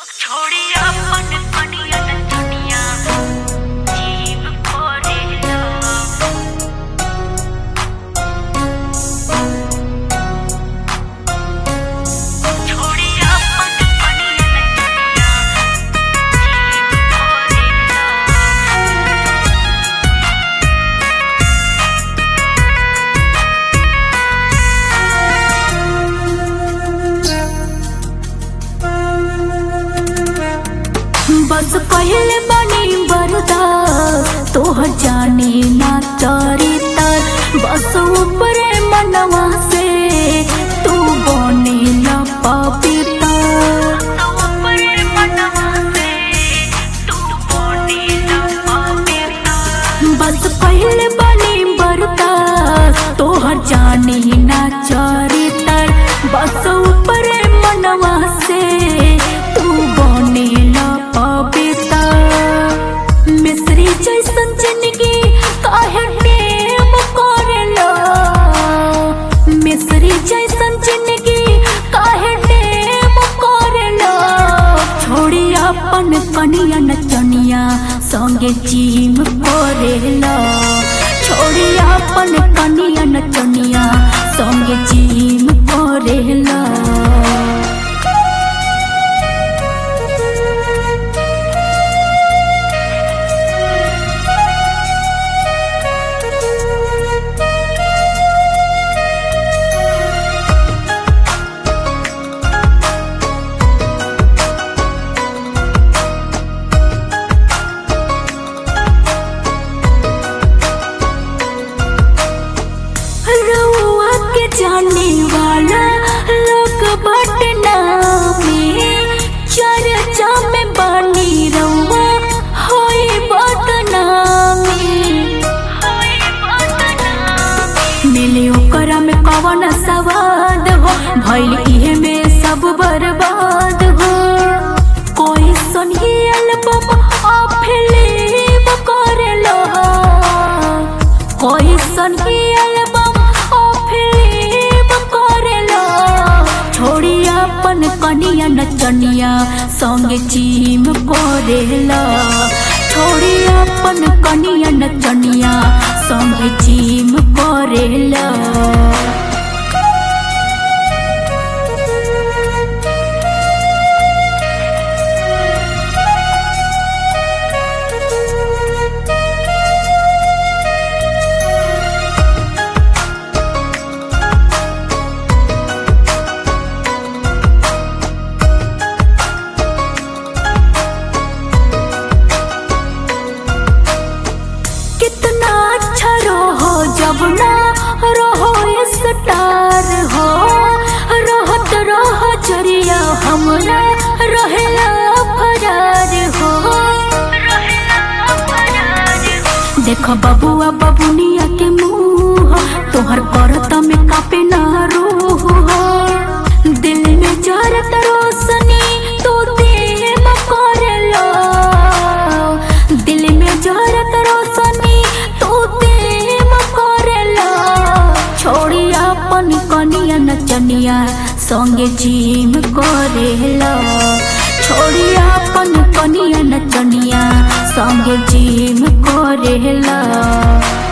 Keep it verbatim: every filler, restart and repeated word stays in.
छोड़िया अपन पनिया नचनिया जीव कोरेला छोड़िया अपन पनिया नचनिया बस कहले बनी बर्दाश्त तोहर जाने ना तारी तार बस ऊपरे मनवा से तू बने ना पपीता बस कहले बनी बर्दाश्त तोहर जाने ना चारी तार बस ऊपरे मनवा से तू बने ना पपीता मिस्री जैसन जिंदगी काहे टेम करेला मिस्री जैसन जिंदगी काहे टेम करेला छोड़ी अपन कनिया नचनिया संगे जीम करेला छोड़ी अपन कनिया नचनिया संगे जीम करेला जाने वाला लोग बटना में चर्चा में बनी रहुआ होई बदनामी मिले ओकरा में कवन सवाद हो भइल इहे में सब बर्बाद हो कोई सुनी एल्बम आ फिल्म करेला कोई सुनी एल्बम अपन कनिया नचनिया संगे जीम करेला छोड़ी अपन कनिया नचनिया संगे जीम करेला जब ना रहो स्टार हो रहत रह जरिया हमरा रहेला फरार हो देख बबुआ बबुनिया के मुँह तोहर करत में कापे ना रूह हो दिल में जरत रोशनी तो देम करेला दिल में जरत रोशनी तो छोड़ी अपन कनिया नचनिया संगे जीम करेला छोड़ी अपन कनिया नचनिया संगे जीम करेला।